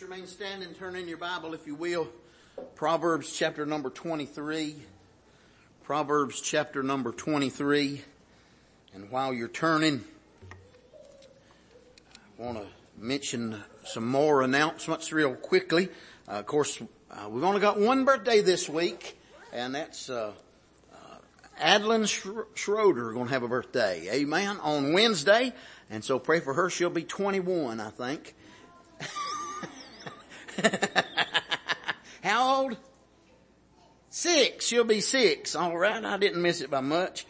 Remain standing, turn in your Bible if you will. Proverbs chapter number 23. Proverbs chapter number 23. And while you're turning, I want to mention some more announcements real quickly. Of course, we've only got one birthday this week, and that's Adeline Schroeder going to have a birthday. Amen. On Wednesday. And so pray for her. She'll be 21, I think. How old? 6. She'll be 6. All right. I didn't miss it by much.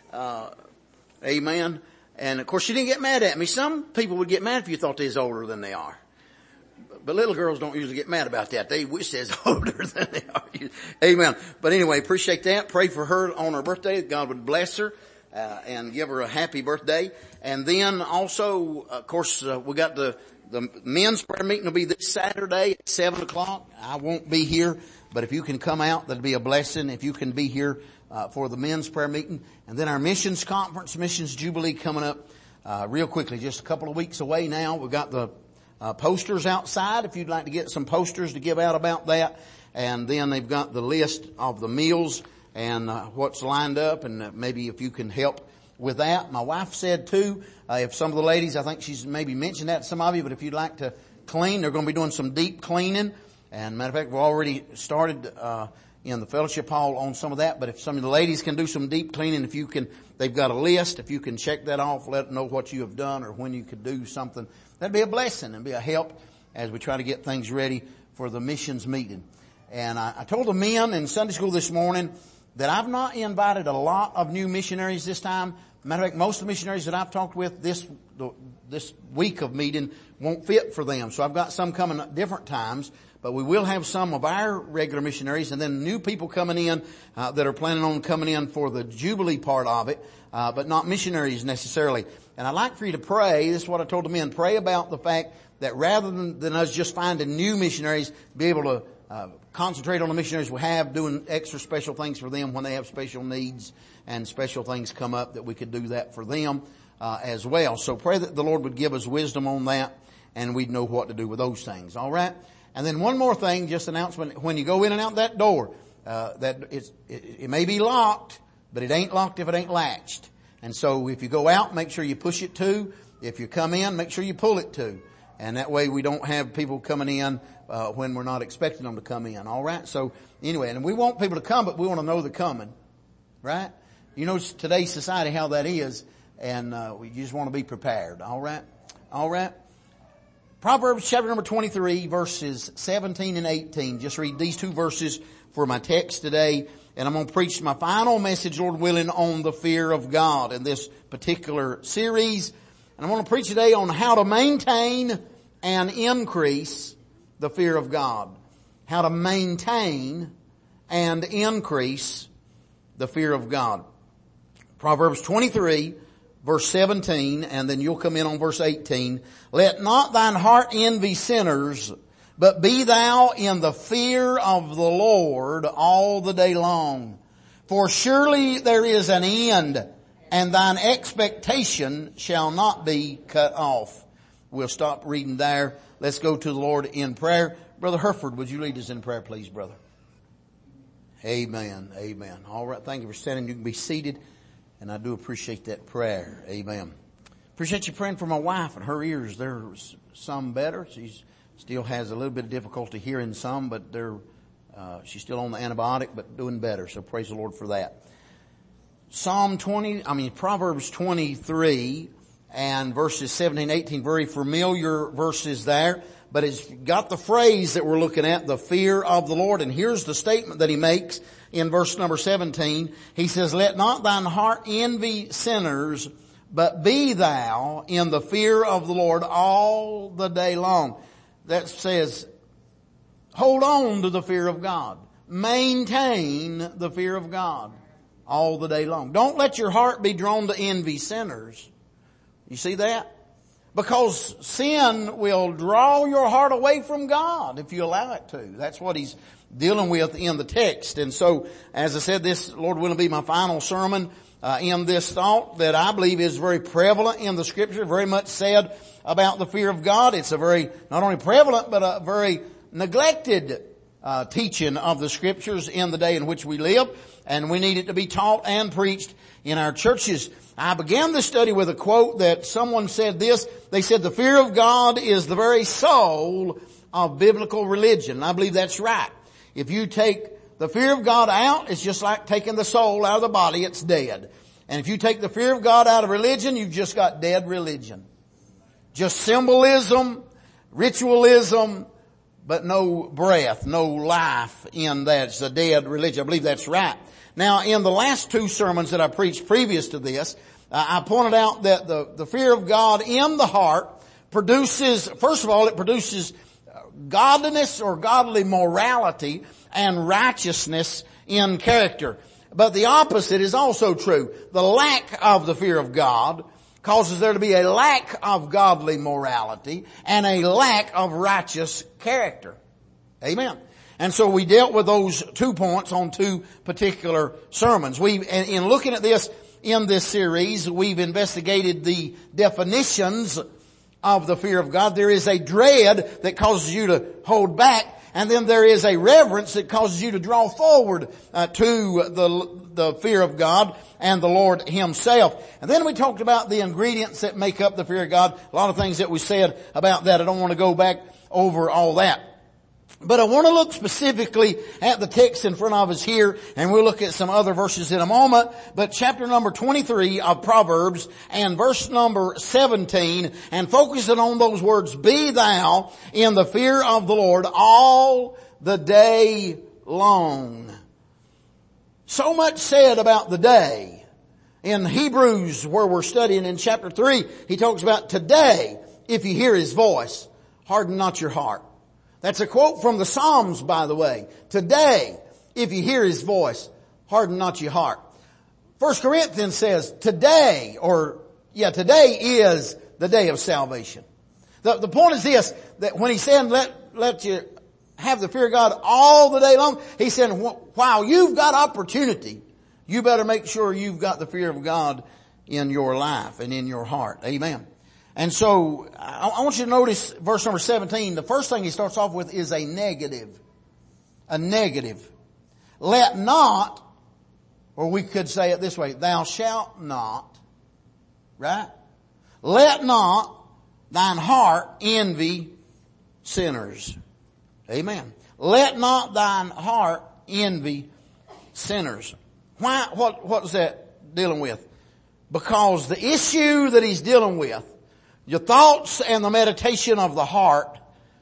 Amen. And of course she didn't get mad at me. Some people would get mad if you thought they was older than they are. But little girls don't usually get mad about that. They wish they was older than they are. Amen. But anyway, appreciate that. Pray for her on her birthday. God would bless her. And give her a happy birthday. And then also, of course, we got the men's prayer meeting will be this Saturday at 7 o'clock. I won't be here, but if you can come out, that'll be a blessing. If you can be here, for the men's prayer meeting. And then our missions conference, missions jubilee coming up, real quickly, just a couple of weeks away now. We've got the, posters outside if you'd like to get some posters to give out about that. And then they've got the list of the meals and what's lined up, and maybe if you can help with that. My wife said too, if some of the ladies, I think she's maybe mentioned that to some of you, but if you'd like to clean, they're going to be doing some deep cleaning. And matter of fact, we've already started in the fellowship hall on some of that. But if some of the ladies can do some deep cleaning, if you can, they've got a list. If you can check that off, let them know what you have done or when you could do something, that'd be a blessing and be a help as we try to get things ready for the missions meeting. And I told the men in Sunday school this morning that I've not invited a lot of new missionaries this time. Matter of fact, most of the missionaries that I've talked with this week of meeting won't fit for them. So I've got some coming at different times, but we will have some of our regular missionaries and then new people coming in, that are planning on coming in for the Jubilee part of it, but not missionaries necessarily. And I'd like for you to pray. This is what I told the men. Pray about the fact that rather than us just finding new missionaries, be able to concentrate on the missionaries we have, doing extra special things for them when they have special needs and special things come up, that we could do that for them as well. So pray that the Lord would give us wisdom on that and we'd know what to do with those things. All right. And then one more thing, just announcement. When you go in and out that door, it may be locked, but it ain't locked if it ain't latched. And so if you go out, make sure you push it to. If you come in, make sure you pull it to. And that way we don't have people coming in when we're not expecting them to come in. All right. So anyway, and we want people to come, but we want to know they're coming. Right? You know today's society how that is, and we just want to be prepared. All right. All right. Proverbs chapter number 23, verses 17 and 18. Just read these two verses for my text today, and I'm going to preach my final message, Lord willing, on the fear of God in this particular series. And I want to preach today on how to maintain and increase the fear of God. How to maintain and increase the fear of God. Proverbs 23, verse 17, and then you'll come in on verse 18. Let not thine heart envy sinners, but be thou in the fear of the Lord all the day long. For surely there is an end, and thine expectation shall not be cut off. We'll stop reading there. Let's go to the Lord in prayer. Brother Herford, would you lead us in prayer, please, brother? Amen. Amen. All right. Thank you for standing. You can be seated. And I do appreciate that prayer. Amen. Appreciate you praying for my wife and her ears. They're some better. She still has a little bit of difficulty hearing some, but she's still on the antibiotic, but doing better. So praise the Lord for that. Proverbs 23 and verses 17, 18, very familiar verses there, but it's got the phrase that we're looking at, the fear of the Lord. And here's the statement that he makes in verse number 17. He says, let not thine heart envy sinners, but be thou in the fear of the Lord all the day long. That says, hold on to the fear of God. Maintain the fear of God all the day long. Don't let your heart be drawn to envy sinners. You see that? Because sin will draw your heart away from God if you allow it to. That's what he's dealing with in the text. And so, as I said, this, Lord willing, be my final sermon in this thought that I believe is very prevalent in the Scripture, very much said about the fear of God. It's a very, not only prevalent, but a very neglected teaching of the Scriptures in the day in which we live, and we need it to be taught and preached in our churches. I began this study with a quote that someone said this. They said, the fear of God is the very soul of biblical religion. I believe that's right. If you take the fear of God out, it's just like taking the soul out of the body, it's dead. And if you take the fear of God out of religion, you've just got dead religion. Just symbolism, ritualism, but no breath, no life in that. It's a dead religion. I believe that's right. Now, in the last two sermons that I preached previous to this, I pointed out that the fear of God in the heart produces, first of all, it produces godliness or godly morality and righteousness in character. But the opposite is also true. The lack of the fear of God causes there to be a lack of godly morality and a lack of righteous character. Amen. And so we dealt with those 2 points on 2 particular sermons. In looking at this in this series, we've investigated the definitions of the fear of God. There is a dread that causes you to hold back, and then there is a reverence that causes you to draw forward to the fear of God and the Lord Himself. And then we talked about the ingredients that make up the fear of God. A lot of things that we said about that. I don't want to go back over all that. But I want to look specifically at the text in front of us here, and we'll look at some other verses in a moment. But chapter number 23 of Proverbs and verse number 17, and focusing on those words, be thou in the fear of the Lord all the day long. So much said about the day. In Hebrews, where we're studying in chapter 3, he talks about today, if you hear His voice, harden not your heart. That's a quote from the Psalms, by the way. Today, if you hear His voice, harden not your heart. 1 Corinthians says today is the day of salvation. The point is this, that when He's saying let you have the fear of God all the day long, He's saying while you've got opportunity, you better make sure you've got the fear of God in your life and in your heart. Amen. And so, I want you to notice verse number 17. The first thing he starts off with is a negative. A negative. Let not, or we could say it this way, thou shalt not, right? Let not thine heart envy sinners. Amen. Let not thine heart envy sinners. Why? What is that dealing with? Because the issue that he's dealing with, your thoughts and the meditation of the heart,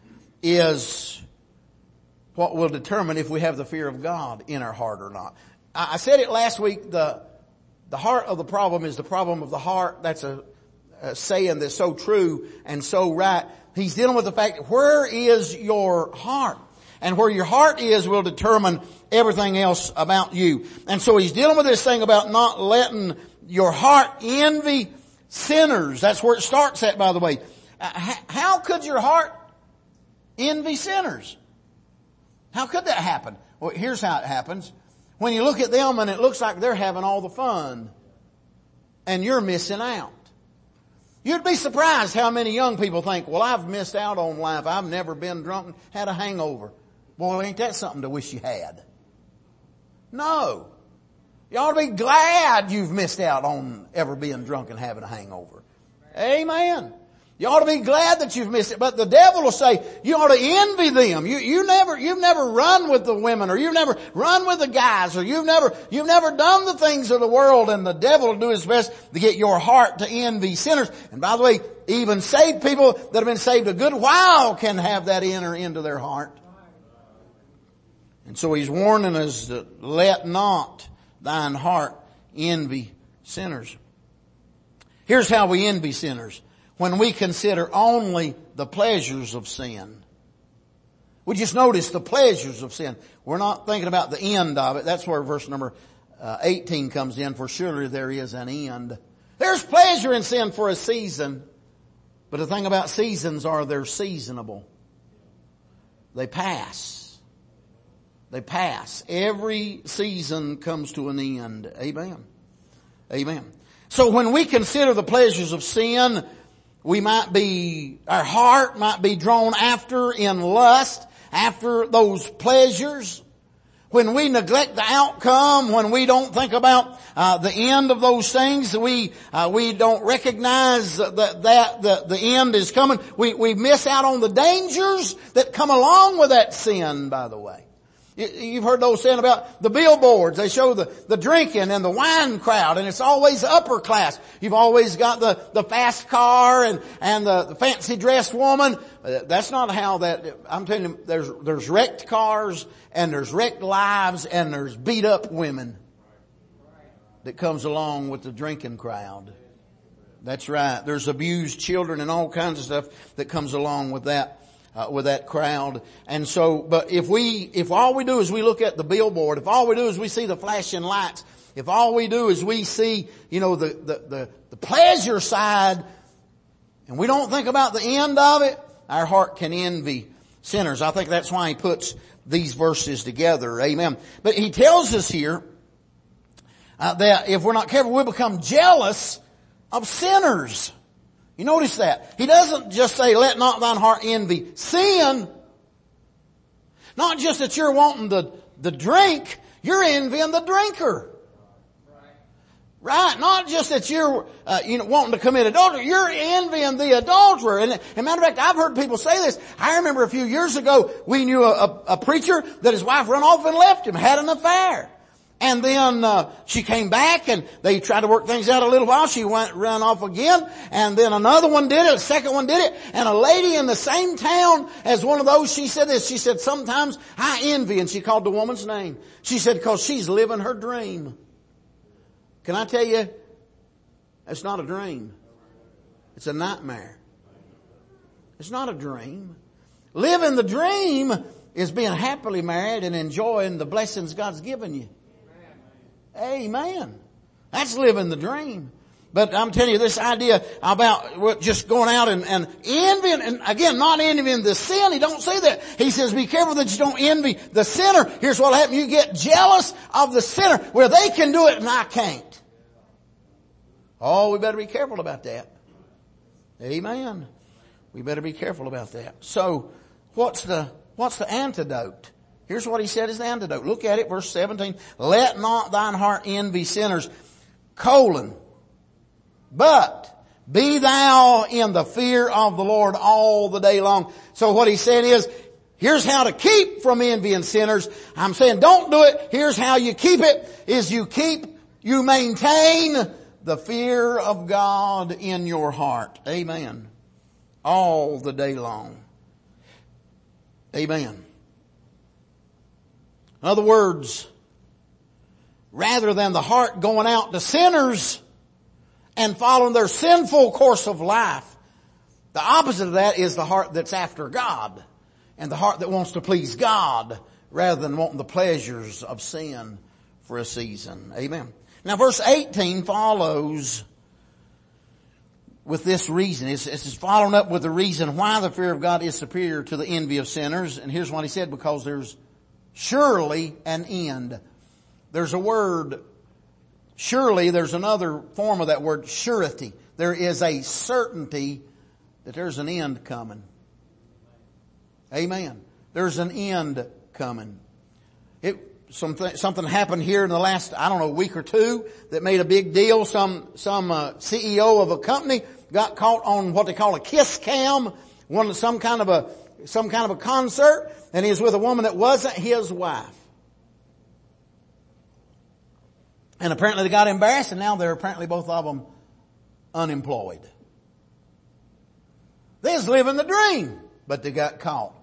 is what will determine if we have the fear of God in our heart or not. I said it last week, the heart of the problem is the problem of the heart. That's a saying that's so true and so right. He's dealing with the fact, where is your heart? And where your heart is will determine everything else about you. And so he's dealing with this thing about not letting your heart envy sinners. That's where it starts at, by the way. How could your heart envy sinners? How could that happen? Well, here's how it happens. When you look at them and it looks like they're having all the fun and you're missing out. You'd be surprised how many young people think, well, I've missed out on life. I've never been drunk and had a hangover. Boy, ain't that something to wish you had? No. You ought to be glad you've missed out on ever being drunk and having a hangover. Amen. You ought to be glad that you've missed it. But the devil will say, you ought to envy them. You've never run with the women, or you've never run with the guys, or you've never done the things of the world, and the devil will do his best to get your heart to envy sinners. And by the way, even saved people that have been saved a good while can have that enter into their heart. And so he's warning us to let not thine heart envy sinners. Here's how we envy sinners. When we consider only the pleasures of sin. We just notice the pleasures of sin. We're not thinking about the end of it. That's where verse number 18 comes in. For surely there is an end. There's pleasure in sin for a season. But the thing about seasons are they're seasonable. They pass. They pass. Every season comes to an end. Amen. Amen. So when we consider the pleasures of sin, our heart might be drawn after in lust, after those pleasures. When we neglect the outcome, when we don't think about the end of those things, we don't recognize that the end is coming. We miss out on the dangers that come along with that sin, by the way. You've heard those saying about the billboards. They show the drinking and the wine crowd, and it's always upper class. You've always got the fast car and the fancy dressed woman. That's not how that, I'm telling you, there's wrecked cars and there's wrecked lives and there's beat up women that comes along with the drinking crowd. That's right. There's abused children and all kinds of stuff that comes along with that crowd. And so, but if all we do is we look at the billboard, if all we do is we see the flashing lights, if all we do is we see, the pleasure side, and we don't think about the end of it, our heart can envy sinners. I think that's why he puts these verses together. Amen. But he tells us here that if we're not careful, we'll become jealous of sinners. You notice that. He doesn't just say, let not thine heart envy sin. Not just that you're wanting the drink, you're envying the drinker. Right? Not just that you're, wanting to commit adultery. You're envying the adulterer. And matter of fact, I've heard people say this. I remember a few years ago, we knew a preacher that his wife ran off and left him, had an affair. And then, she came back and they tried to work things out a little while. She ran off again. And then another one did it. A second one did it. And a lady in the same town as one of those, she said this. She said, sometimes I envy. And she called the woman's name. She said, because she's living her dream. Can I tell you, it's not a dream. It's a nightmare. It's not a dream. Living the dream is being happily married and enjoying the blessings God's given you. Amen. That's living the dream. But I'm telling you, this idea about just going out and envying, and again, not envying the sin, he don't say that. He says, be careful that you don't envy the sinner. Here's what'll happen. You get jealous of the sinner where they can do it and I can't. Oh, we better be careful about that. Amen. We better be careful about that. So, what's the antidote? Here's what he said is the antidote. Look at it, verse 17. Let not thine heart envy sinners, but be thou in the fear of the Lord all the day long. So what he's saying is, here's how to keep from envying sinners. I'm saying don't do it. Here's how you keep it, is you maintain the fear of God in your heart. Amen. All the day long. Amen. In other words, rather than the heart going out to sinners and following their sinful course of life, the opposite of that is the heart that's after God and the heart that wants to please God rather than wanting the pleasures of sin for a season. Amen. Now verse 18 follows with this reason. It's following up with the reason why the fear of God is superior to the envy of sinners. And here's what he said, because there's surely an end. There's a word, surely, there's another form of that word, surety. There is a certainty that there's an end coming. Amen. There's an end coming. Something happened here in the last, week or two that made a big deal. Some CEO of a company got caught on what they call a kiss cam, some kind of a concert, and he was with a woman that wasn't his wife. And apparently they got embarrassed, and now they're apparently both of them unemployed. They was living the dream, but they got caught.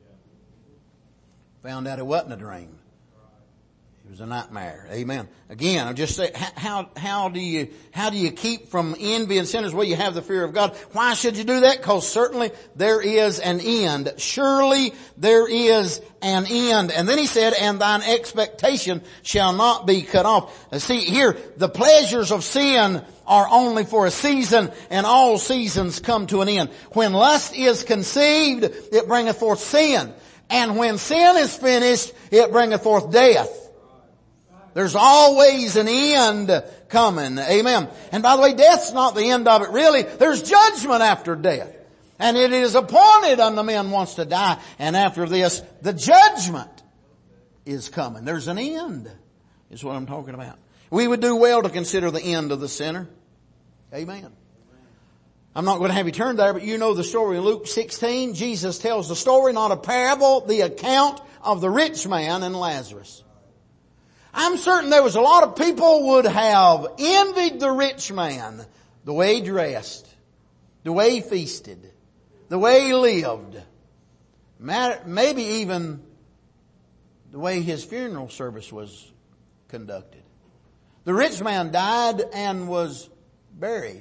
Found out it wasn't a dream. It was a nightmare. Amen. Again, I'll just say, how do you keep from envy and sinners? Well, you have the fear of God. Why should you do that? Because certainly there is an end. Surely there is an end. And then he said, and thine expectation shall not be cut off. See here, the pleasures of sin are only for a season, and all seasons come to an end. When lust is conceived, it bringeth forth sin. And when sin is finished, it bringeth forth death. There's always an end coming. Amen. And by the way, death's not the end of it really. There's judgment after death. And it is appointed unto men once to die. And after this, the judgment is coming. There's an end, is what I'm talking about. We would do well to consider the end of the sinner. Amen. I'm not going to have you turn there, but you know the story in Luke 16. Jesus tells the story, not a parable, the account of the rich man and Lazarus. I'm certain there was a lot of people would have envied the rich man, the way he dressed, the way he feasted, the way he lived, maybe even the way his funeral service was conducted. The rich man died and was buried.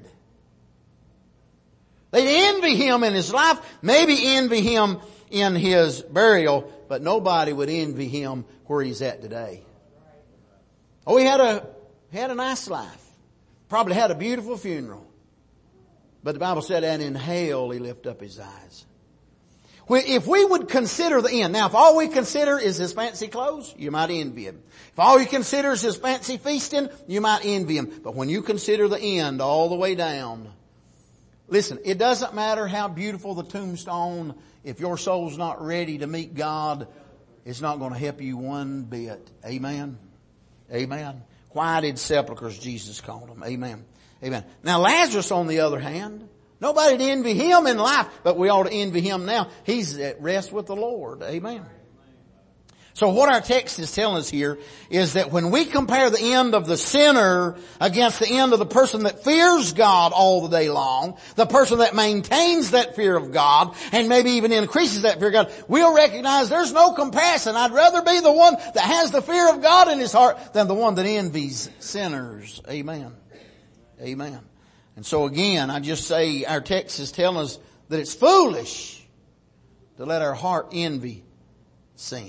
They'd envy him in his life, maybe envy him in his burial, but nobody would envy him where he's at today. Oh, he had a nice life. Probably had a beautiful funeral. But the Bible said, and in hell he lifted up his eyes. If we would consider the end, now if all we consider is his fancy clothes, you might envy him. If all you consider is his fancy feasting, you might envy him. But when you consider the end all the way down, listen, it doesn't matter how beautiful the tombstone, if your soul's not ready to meet God, it's not going to help you one bit. Amen. Amen. Whited sepulchres, Jesus called them. Amen. Amen. Now Lazarus, on the other hand, nobody'd envy him in life, but we ought to envy him now. He's at rest with the Lord. Amen. So what our text is telling us here is that when we compare the end of the sinner against the end of the person that fears God all the day long, the person that maintains that fear of God and maybe even increases that fear of God, we'll recognize there's no comparison. I'd rather be the one that has the fear of God in his heart than the one that envies sinners. Amen. Amen. And so again, I just say our text is telling us that it's foolish to let our heart envy sin.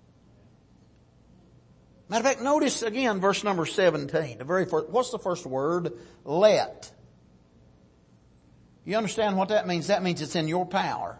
Matter of fact, notice again verse number 17. The very first, what's the first word? Let. You understand what that means? That means it's in your power.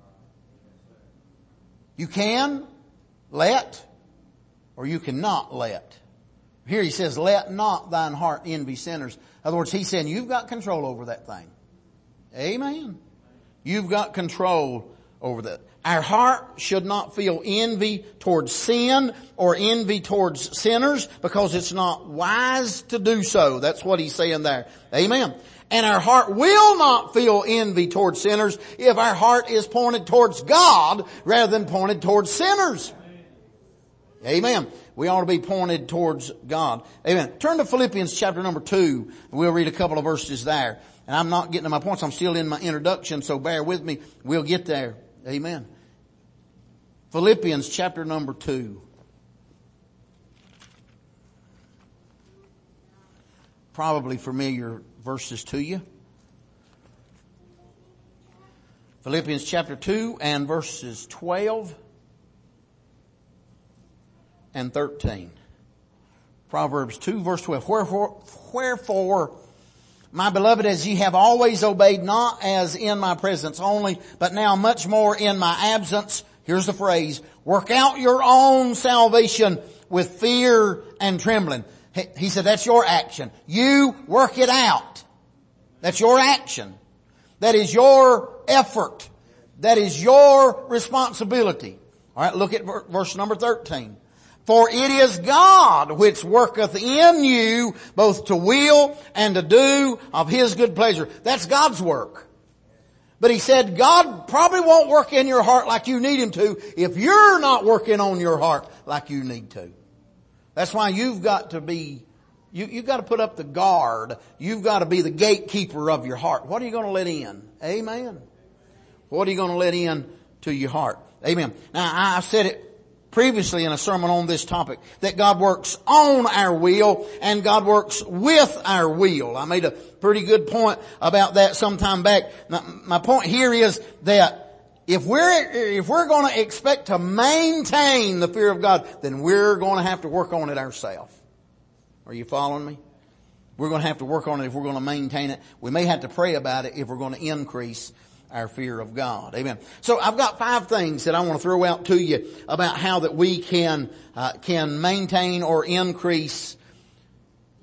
You can let, or you cannot let. Here he says, let not thine heart envy sinners. In other words, he's saying you've got control over that thing. Amen. You've got control over that. Our heart should not feel envy towards sin or envy towards sinners because it's not wise to do so. That's what he's saying there. Amen. And our heart will not feel envy towards sinners if our heart is pointed towards God rather than pointed towards sinners. Amen. We ought to be pointed towards God. Amen. Turn to Philippians chapter number 2. We'll read a couple of verses there. And I'm not getting to my points. I'm still in my introduction, so bear with me. We'll get there. Amen. Philippians chapter number 2. Probably familiar verses to you. Philippians chapter 2 and verses 12 and 13. Proverbs 2 verse 12. Wherefore, my beloved, as ye have always obeyed, not as in my presence only, but now much more in my absence. Here's the phrase, work out your own salvation with fear and trembling. He said that's your action. You work it out. That's your action. That is your effort. That is your responsibility. Alright, look at verse number 13. For it is God which worketh in you both to will and to do of His good pleasure. That's God's work. But he said God probably won't work in your heart like you need Him to if you're not working on your heart like you need to. That's why you've got to be, you've got to put up the guard. You've got to be the gatekeeper of your heart. What are you going to let in? Amen. What are you going to let in to your heart? Amen. Now I said it previously in a sermon on this topic, that God works on our will and God works with our will. I made a pretty good point about that some time back. Now, my point here is that if we're going to expect to maintain the fear of God, then we're going to have to work on it ourselves. Are you following me? We're going to have to work on it if we're going to maintain it. We may have to pray about it if we're going to increase our fear of God. Amen. So I've got 5 things that I want to throw out to you about how that we can maintain or increase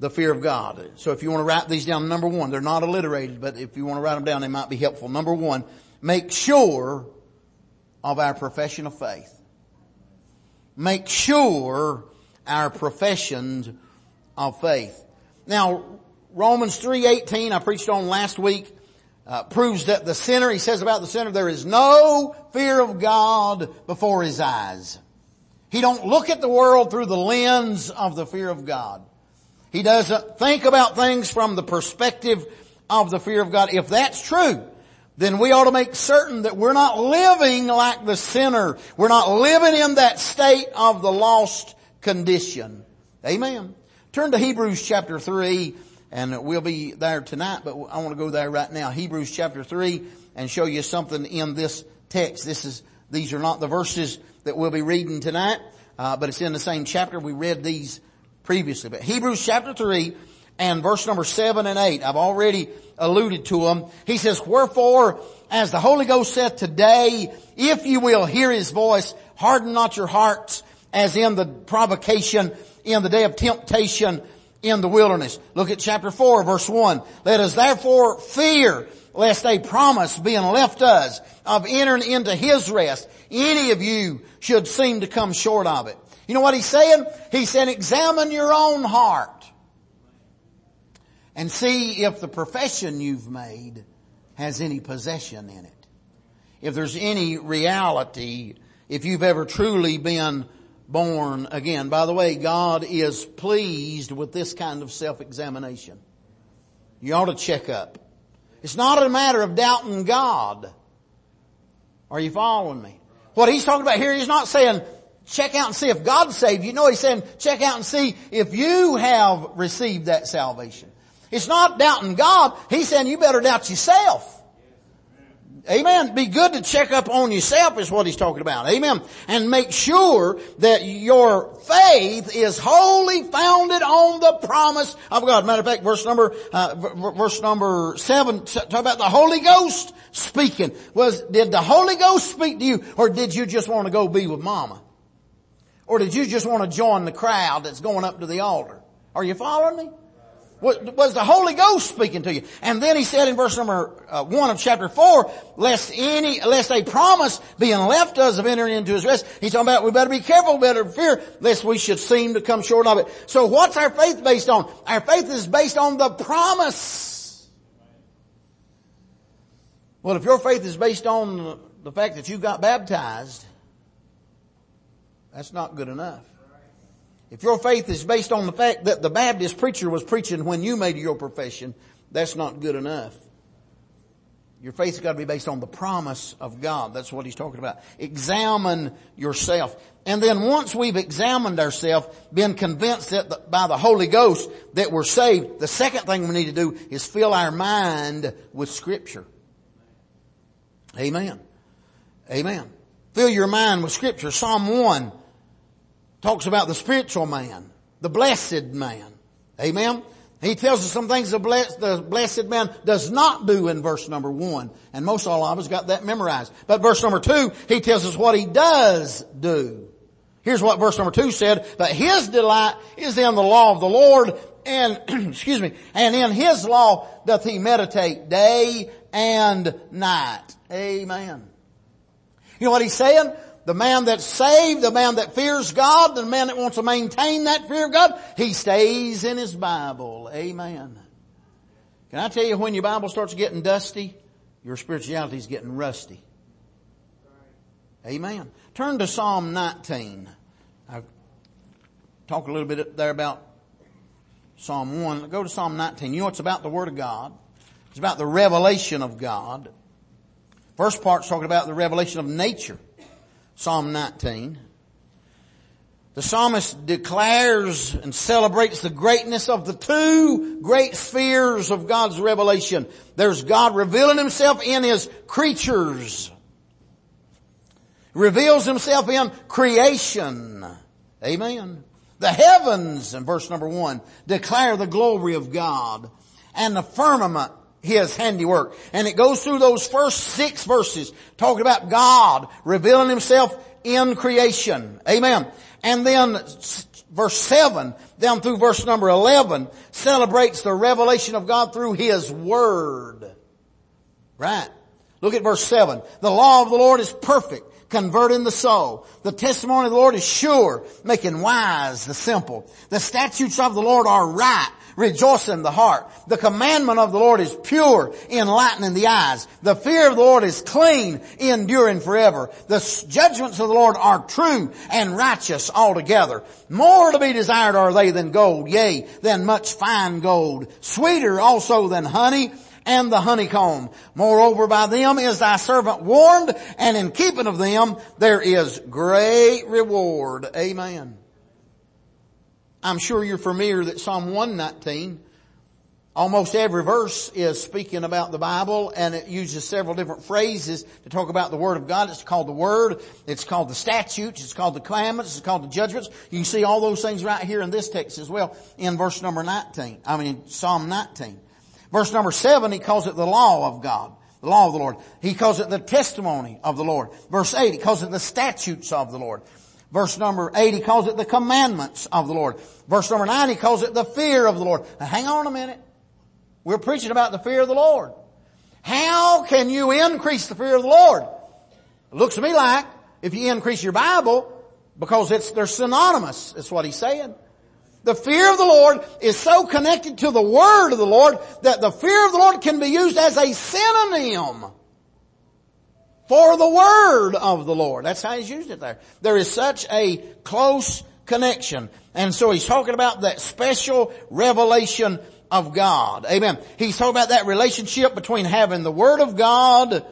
the fear of God. So if you want to write these down, number one, they're not alliterated, but if you want to write them down, they might be helpful. Number one, make sure of our profession of faith. Make sure our professions of faith. Now, Romans 3:18, I preached on last week, proves that the sinner, he says about the sinner, there is no fear of God before his eyes. He don't look at the world through the lens of the fear of God. He doesn't think about things from the perspective of the fear of God. If that's true, then we ought to make certain that we're not living like the sinner. We're not living in that state of the lost condition. Amen. Turn to Hebrews chapter 3, and we'll be there tonight, but I want to go there right now. Hebrews chapter 3, and show you something in this text. These are not the verses that we'll be reading tonight, but it's in the same chapter. We read these previously. But Hebrews chapter 3 and verse number 7 and 8, I've already alluded to them. He says, wherefore, as the Holy Ghost saith today, if you will hear His voice, harden not your hearts as in the provocation, in the day of temptation in the wilderness. Look at chapter 4 verse 1. Let us therefore fear lest a promise being left us of entering into His rest, any of you should seem to come short of it. You know what he's saying? He said, examine your own heart and see if the profession you've made has any possession in it. If there's any reality, if you've ever truly been born again. By the way, God is pleased with this kind of self-examination. You ought to check up. It's not a matter of doubting God. Are you following me? What he's talking about here, he's not saying, check out and see if God saved you. No, he's saying, check out and see if you have received that salvation. It's not doubting God. He's saying you better doubt yourself. Amen. Be good to check up on yourself is what he's talking about. Amen. And make sure that your faith is wholly founded on the promise of God. Matter of fact, verse number 7, talk about the Holy Ghost speaking. Did the Holy Ghost speak to you, or did you just want to go be with mama? Or did you just want to join the crowd that's going up to the altar? Are you following me? Was the Holy Ghost speaking to you? And then he said in verse number 1 of chapter 4, lest a promise being left us of entering into His rest. He's talking about we better be careful, better fear, lest we should seem to come short of it. So what's our faith based on? Our faith is based on the promise. Well, if your faith is based on the fact that you got baptized, that's not good enough. If your faith is based on the fact that the Baptist preacher was preaching when you made your profession, that's not good enough. Your faith's got to be based on the promise of God. That's what he's talking about. Examine yourself. And then once we've examined ourselves, been convinced that by the Holy Ghost that we're saved, the second thing we need to do is fill our mind with Scripture. Amen. Amen. Fill your mind with Scripture. Psalm 1 talks about the spiritual man, the blessed man. Amen. He tells us some things the blessed man does not do in verse number 1. And most all of us got that memorized. But verse number 2, he tells us what he does do. Here's what verse number 2 said. But his delight is in the law of the Lord, and, and in His law doth he meditate day and night. Amen. You know what he's saying? The man that's saved, the man that fears God, the man that wants to maintain that fear of God, he stays in his Bible. Amen. Can I tell you, when your Bible starts getting dusty, your spirituality is getting rusty. Amen. Turn to Psalm 19. I'll talk a little bit there about Psalm 1. Go to Psalm 19. You know, it's about the Word of God. It's about the revelation of God. First part's talking about the revelation of nature. Psalm 19. The psalmist declares and celebrates the greatness of the two great spheres of God's revelation. There's God revealing Himself in His creatures. Reveals Himself in creation. Amen. The heavens, in verse number 1, declare the glory of God, and the firmament His handiwork. And it goes through those first 6 verses talking about God revealing Himself in creation. Amen. And then verse 7 down through verse number 11 celebrates the revelation of God through His Word. Right. Look at verse 7. The law of the Lord is perfect, converting the soul. The testimony of the Lord is sure, making wise the simple. The statutes of the Lord are right, rejoicing the heart. The commandment of the Lord is pure, enlightening the eyes. The fear of the Lord is clean, enduring forever. The judgments of the Lord are true and righteous altogether. More to be desired are they than gold, yea, than much fine gold. Sweeter also than honey and the honeycomb. Moreover, by them is thy servant warned, and in keeping of them there is great reward. Amen. I'm sure you're familiar that Psalm 119, almost every verse is speaking about the Bible, and it uses several different phrases to talk about the Word of God. It's called the Word, it's called the statutes, it's called the commandments, it's called the judgments. You can see all those things right here in this text as well in verse number 19. In Psalm 19. Verse number 7, he calls it the law of God, the law of the Lord. He calls it the testimony of the Lord. Verse 8, he calls it the statutes of the Lord. Verse number 8, he calls it the commandments of the Lord. Verse number 9, he calls it the fear of the Lord. Now hang on a minute. We're preaching about the fear of the Lord. How can you increase the fear of the Lord? It looks to me like if you increase your Bible, because they're synonymous. That's what he's saying. The fear of the Lord is so connected to the Word of the Lord that the fear of the Lord can be used as a synonym for the Word of the Lord. That's how he's used it there. There is such a close connection. And so he's talking about that special revelation of God. Amen. He's talking about that relationship between having the Word of God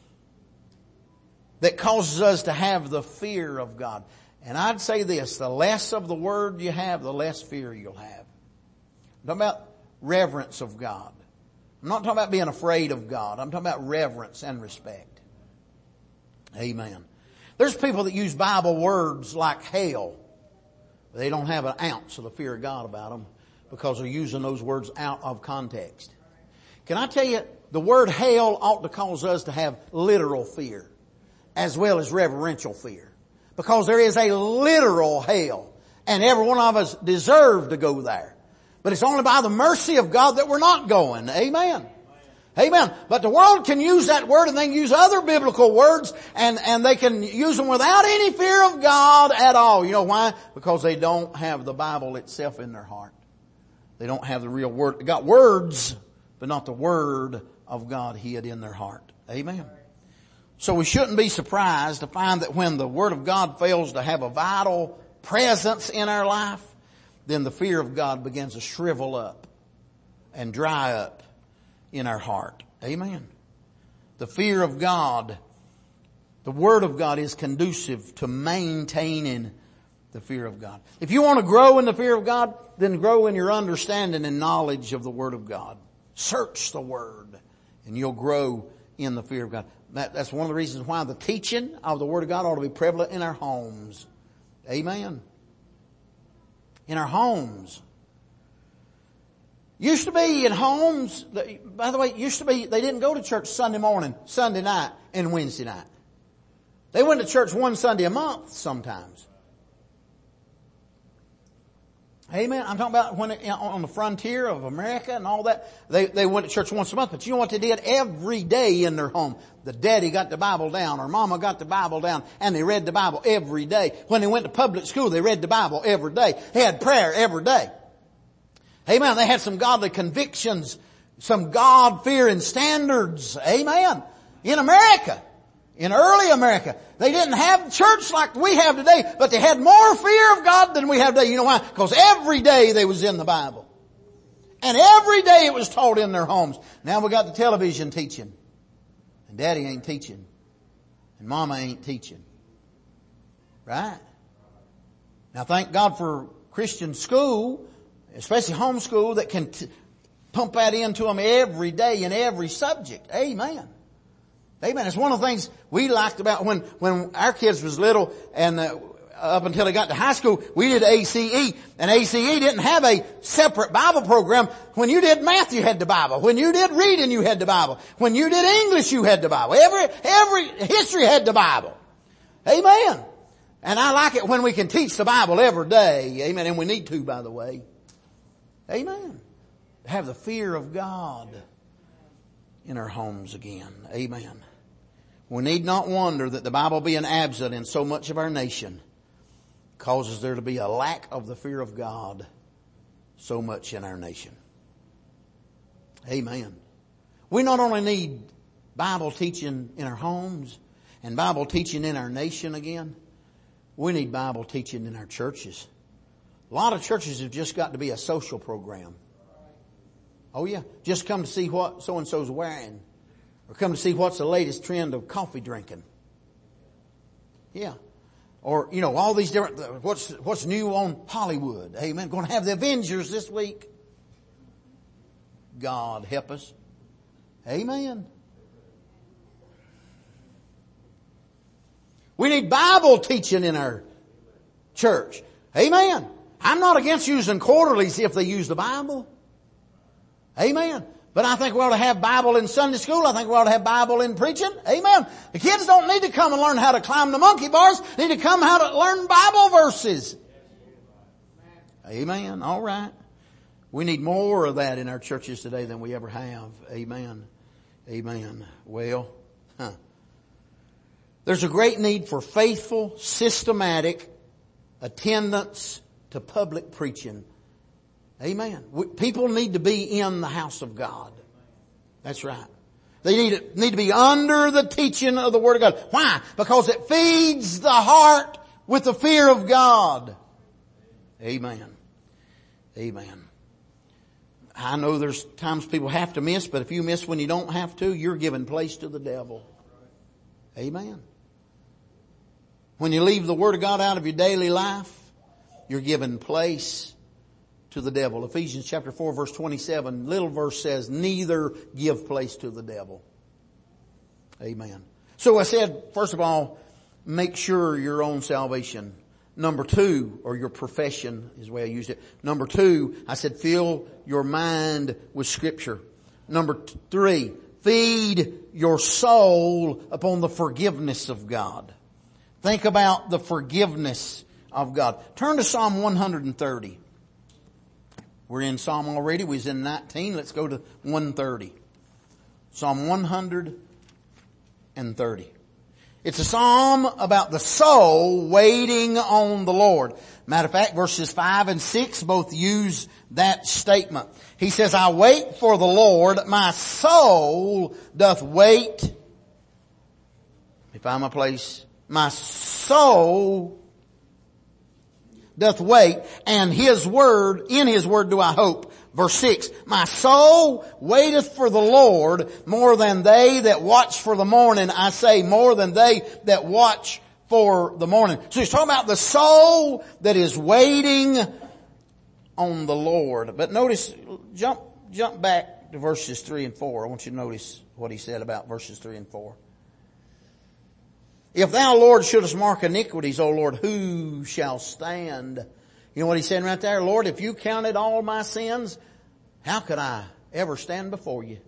that causes us to have the fear of God. And I'd say this, the less of the Word you have, the less fear you'll have. I'm talking about reverence of God. I'm not talking about being afraid of God. I'm talking about reverence and respect. Amen. There's people that use Bible words like hell. They don't have an ounce of the fear of God about them because they're using those words out of context. Can I tell you, the word hell ought to cause us to have literal fear as well as reverential fear. Because there is a literal hell. And every one of us deserve to go there. But it's only by the mercy of God that we're not going. Amen. Amen. But the world can use that word and they can use other biblical words and they can use them without any fear of God at all. You know why? Because they don't have the Bible itself in their heart. They don't have the real word. They got words, but not the Word of God hid in their heart. Amen. So we shouldn't be surprised to find that when the Word of God fails to have a vital presence in our life, then the fear of God begins to shrivel up and dry up in our heart. Amen. The fear of God, the Word of God is conducive to maintaining the fear of God. If you want to grow in the fear of God, then grow in your understanding and knowledge of the Word of God. Search the Word and you'll grow in the fear of God. That's one of the reasons why the teaching of the Word of God ought to be prevalent in our homes. Amen. In our homes. Used to be in homes, by the way, used to be, they didn't go to church Sunday morning, Sunday night, and Wednesday night. They went to church one Sunday a month sometimes. Amen. I'm talking about when on the frontier of America and all that. They went to church once a month. But you know what they did every day in their home? The daddy got the Bible down or mama got the Bible down and they read the Bible every day. When they went to public school, they read the Bible every day. They had prayer every day. Amen. They had some godly convictions, some God-fearing standards. Amen. In America. In early America, they didn't have church like we have today, but they had more fear of God than we have today. You know why? Because every day they was in the Bible. And every day it was taught in their homes. Now we got the television teaching. And daddy ain't teaching. And mama ain't teaching. Right? Now thank God for Christian school, especially homeschool, that can pump that into them every day in every subject. Amen. Amen. It's one of the things we liked about when our kids was little and up until they got to high school, we did ACE. And ACE didn't have a separate Bible program. When you did math, you had the Bible. When you did reading, you had the Bible. When you did English, you had the Bible. Every history had the Bible. Amen. And I like it when we can teach the Bible every day. Amen. And we need to, by the way. Amen. Have the fear of God in our homes again. Amen. We need not wonder that the Bible being absent in so much of our nation causes there to be a lack of the fear of God so much in our nation. Amen. We not only need Bible teaching in our homes and Bible teaching in our nation again, we need Bible teaching in our churches. A lot of churches have just got to be a social program. Oh yeah, just come to see what so-and-so's wearing. Or come to see what's the latest trend of coffee drinking. Yeah. Or, all these different, what's new on Hollywood. Amen. Going to have the Avengers this week. God help us. Amen. We need Bible teaching in our church. Amen. I'm not against using quarterlies if they use the Bible. Amen. But I think we ought to have Bible in Sunday school. I think we ought to have Bible in preaching. Amen. The kids don't need to come and learn how to climb the monkey bars. They need to come how to learn Bible verses. Amen. All right. We need more of that in our churches today than we ever have. Amen. Amen. Well, there's a great need for faithful, systematic attendance to public preaching. Amen. People need to be in the house of God. That's right. They need to be under the teaching of the Word of God. Why? Because it feeds the heart with the fear of God. Amen. Amen. I know there's times people have to miss, but if you miss when you don't have to, you're giving place to the devil. Amen. When you leave the Word of God out of your daily life, you're giving place to the devil. Ephesians chapter 4 verse 27, little verse says, neither give place to the devil. Amen. So I said, first of all, make sure your own salvation. Number 2, or your profession is the way I used it. Number 2, I said, fill your mind with Scripture. Number 3, feed your soul upon the forgiveness of God. Think about the forgiveness of God. Turn to Psalm 130. We're in Psalm already. We was in 19. Let's go to 130. Psalm 130. It's a psalm about the soul waiting on the Lord. Matter of fact, verses 5 and 6 both use that statement. He says, I wait for the Lord. My soul doth wait. Let me find my place. My soul doth wait, and in His word do I hope. Verse 6, my soul waiteth for the Lord more than they that watch for the morning. I say more than they that watch for the morning. So he's talking about the soul that is waiting on the Lord. But notice, jump back to verses 3 and 4. I want you to notice what he said about verses 3 and 4. If thou, Lord, shouldest mark iniquities, O Lord, who shall stand? You know what he's saying right there? Lord, if you counted all my sins, how could I ever stand before you?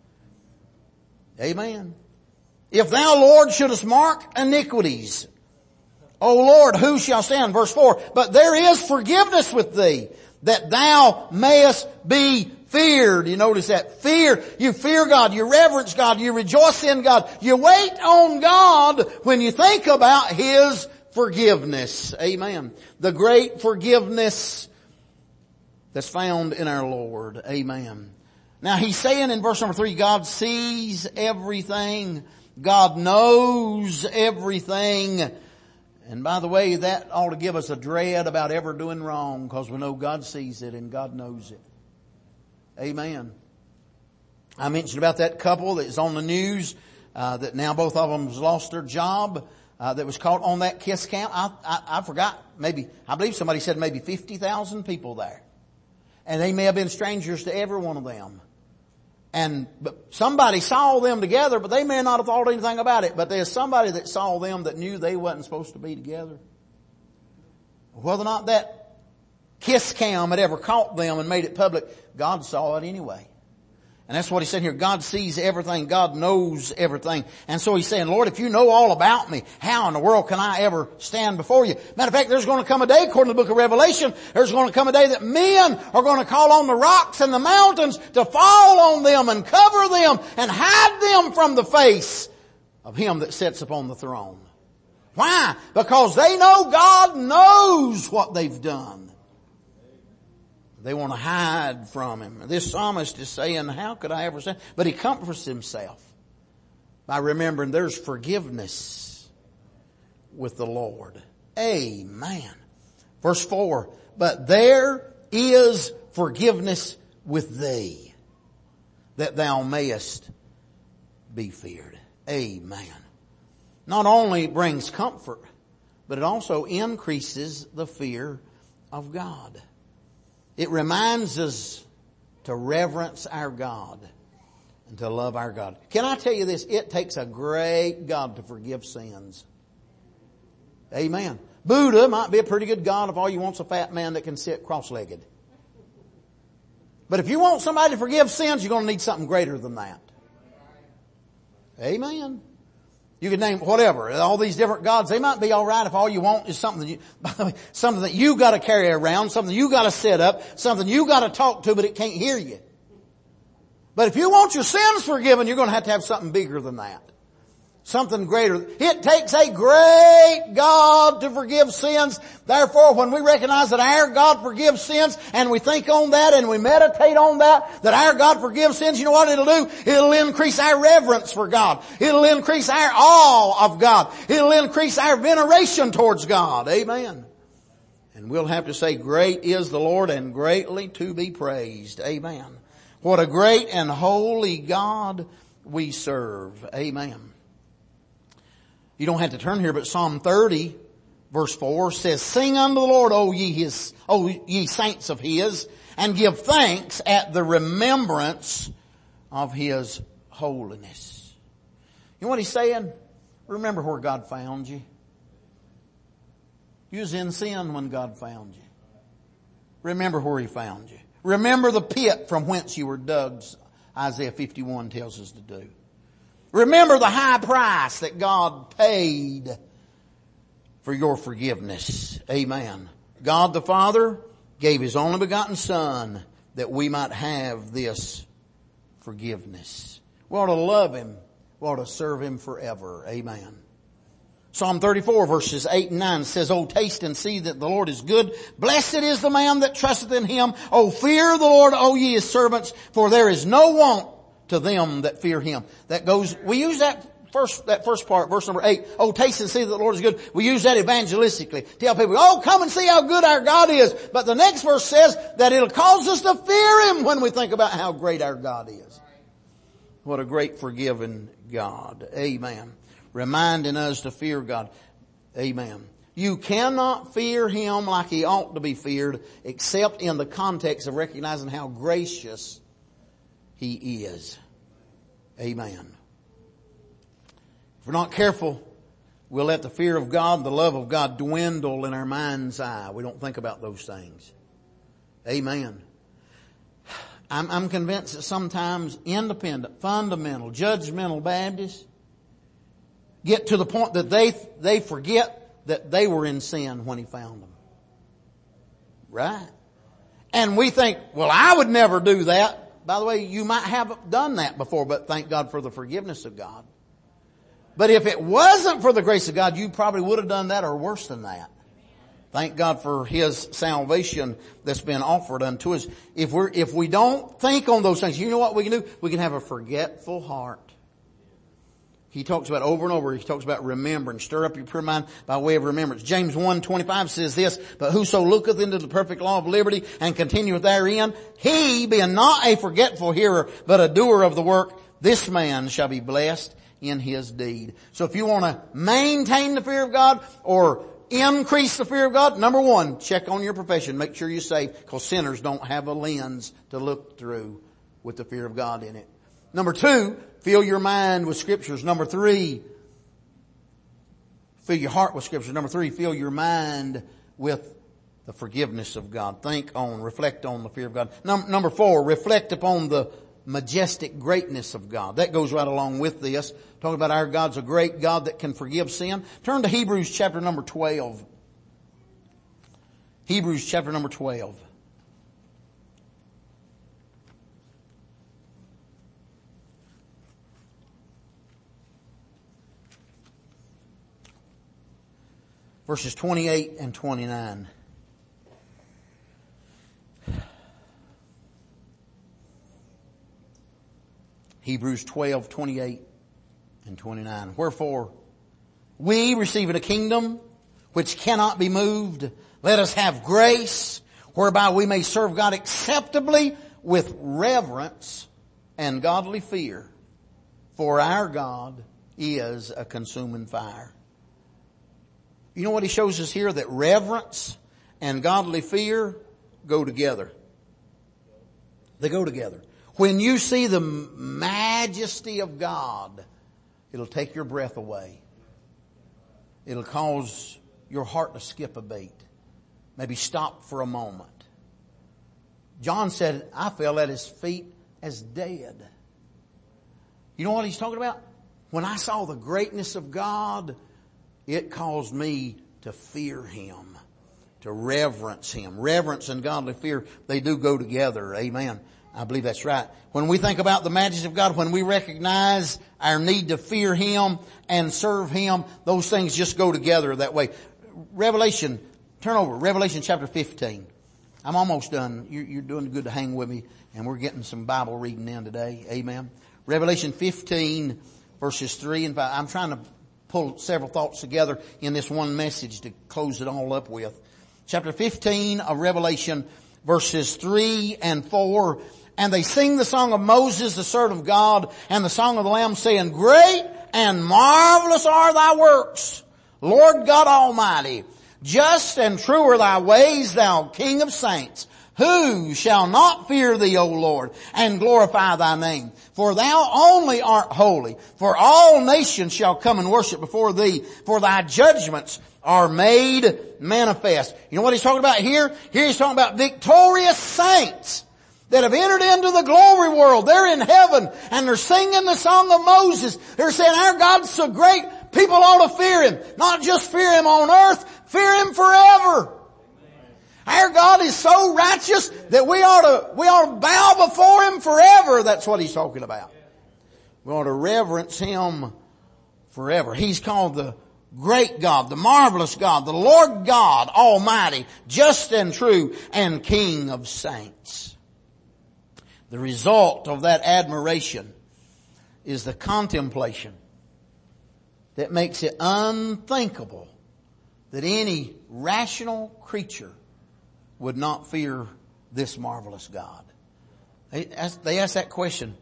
Amen. If thou, Lord, shouldest mark iniquities, O Lord, who shall stand? Verse 4, but there is forgiveness with thee, that thou mayest be feared. You notice that? Fear. You fear God. You reverence God. You rejoice in God. You wait on God when you think about His forgiveness. Amen. The great forgiveness that's found in our Lord. Amen. Now he's saying in verse number 3, God sees everything. God knows everything. And by the way, that ought to give us a dread about ever doing wrong, because we know God sees it and God knows it. Amen. I mentioned about that couple that is on the news, that now both of them has lost their job, that was caught on that kiss cam. I forgot, I believe somebody said maybe 50,000 people there. And they may have been strangers to every one of them. But somebody saw them together, but they may not have thought anything about it. But there's somebody that saw them that knew they wasn't supposed to be together. Whether or not that kiss cam had ever caught them and made it public, God saw it anyway. And that's what he's saying here. God sees everything. God knows everything. And so he's saying, Lord, if you know all about me, how in the world can I ever stand before you? Matter of fact, there's going to come a day, according to the book of Revelation, there's going to come a day that men are going to call on the rocks and the mountains to fall on them and cover them and hide them from the face of him that sits upon the throne. Why? Because they know God knows what they've done. They want to hide from him. This psalmist is saying, how could I ever stand? But he comforts himself by remembering there's forgiveness with the Lord. Amen. Verse 4, but there is forgiveness with thee, that thou mayest be feared. Amen. Not only brings comfort, but it also increases the fear of God. It reminds us to reverence our God and to love our God. Can I tell you this? It takes a great God to forgive sins. Amen. Buddha might be a pretty good God if all you want's a fat man that can sit cross-legged. But if you want somebody to forgive sins, you're going to need something greater than that. Amen. You can name whatever, all these different gods. They might be all right if all you want is something that you got to carry around, something you got to set up, something you got to talk to, but it can't hear you. But if you want your sins forgiven, you're going to have something bigger than that. Something greater. It takes a great God to forgive sins. Therefore, when we recognize that our God forgives sins and we think on that and we meditate on that our God forgives sins, you know what it'll do? It'll increase our reverence for God. It'll increase our awe of God. It'll increase our veneration towards God. Amen. And we'll have to say, great is the Lord and greatly to be praised. Amen. What a great and holy God we serve. Amen. You don't have to turn here, but Psalm 30 verse 4 says, sing unto the Lord, O ye saints of his, and give thanks at the remembrance of his holiness. You know what he's saying? Remember where God found you. You was in sin when God found you. Remember where he found you. Remember the pit from whence you were dug, Isaiah 51 tells us to do. Remember the high price that God paid for your forgiveness. Amen. God the Father gave his only begotten Son that we might have this forgiveness. We ought to love him. We ought to serve him forever. Amen. Psalm 34 verses 8 and 9 says, O taste and see that the Lord is good. Blessed is the man that trusteth in him. O fear the Lord, O ye his servants, for there is no want to them that fear him. We use that first part, verse number 8. Oh, taste and see that the Lord is good. We use that evangelistically. Tell people, oh, come and see how good our God is. But the next verse says that it'll cause us to fear him when we think about how great our God is. What a great forgiving God. Amen. Reminding us to fear God. Amen. You cannot fear him like he ought to be feared except in the context of recognizing how gracious he is. Amen. If we're not careful, we'll let the fear of God and the love of God dwindle in our mind's eye. We don't think about those things. Amen. I'm convinced that sometimes independent, fundamental, judgmental Baptists get to the point that they forget that they were in sin when he found them. Right? And we think, well, I would never do that. By the way, you might have done that before, but thank God for the forgiveness of God. But if it wasn't for the grace of God, you probably would have done that or worse than that. Thank God for his salvation that's been offered unto us. If we don't think on those things, you know what we can do? We can have a forgetful heart. He talks about over and over, he talks about remembering. Stir up your pure mind by way of remembrance. James 1:25 says this, but whoso looketh into the perfect law of liberty and continueth therein, he being not a forgetful hearer, but a doer of the work, this man shall be blessed in his deed. So if you want to maintain the fear of God or increase the fear of God, number one, check on your profession. Make sure you're saved, because sinners don't have a lens to look through with the fear of God in it. Number two, fill your mind with scriptures. Number three, fill your heart with scriptures. Number three, fill your mind with the forgiveness of God. Reflect on the fear of God. Number four, reflect upon the majestic greatness of God. That goes right along with this. Talking about our God's a great God that can forgive sin. Turn to Hebrews chapter number 12. Hebrews chapter number 12. Verses 28 and 29. Hebrews 12, 28 and 29. Wherefore, we receiving a kingdom which cannot be moved, let us have grace whereby we may serve God acceptably with reverence and godly fear. For our God is a consuming fire. You know what he shows us here? That reverence and godly fear go together. They go together. When you see the majesty of God, it'll take your breath away. It'll cause your heart to skip a beat. Maybe stop for a moment. John said, I fell at his feet as dead. You know what he's talking about? When I saw the greatness of God, it caused me to fear Him, to reverence Him. Reverence and godly fear, they do go together. Amen. I believe that's right. When we think about the majesty of God, when we recognize our need to fear Him and serve Him, those things just go together that way. Revelation, turn over, Revelation chapter 15. I'm almost done. You're doing good to hang with me, and we're getting some Bible reading in today. Amen. Revelation 15 verses 3 and 5. I'm trying to pull several thoughts together in this one message to close it all up with. Chapter 15 of Revelation verses 3 and 4. And they sing the song of Moses, the servant of God, and the song of the Lamb, saying, Great and marvelous are thy works, Lord God Almighty. Just and true are thy ways, thou King of saints. Who shall not fear thee, O Lord, and glorify thy name? For thou only art holy. For all nations shall come and worship before thee, for thy judgments are made manifest. You know what he's talking about here? Here he's talking about victorious saints that have entered into the glory world. They're in heaven and they're singing the song of Moses. They're saying, our God's so great, people ought to fear Him. Not just fear Him on earth, fear Him forever. Our God is so righteous that we ought to bow before Him forever. That's what he's talking about. We ought to reverence Him forever. He's called the great God, the marvelous God, the Lord God Almighty, just and true, and King of saints. The result of that admiration is the contemplation that makes it unthinkable that any rational creature would not fear this marvelous God. They ask that question.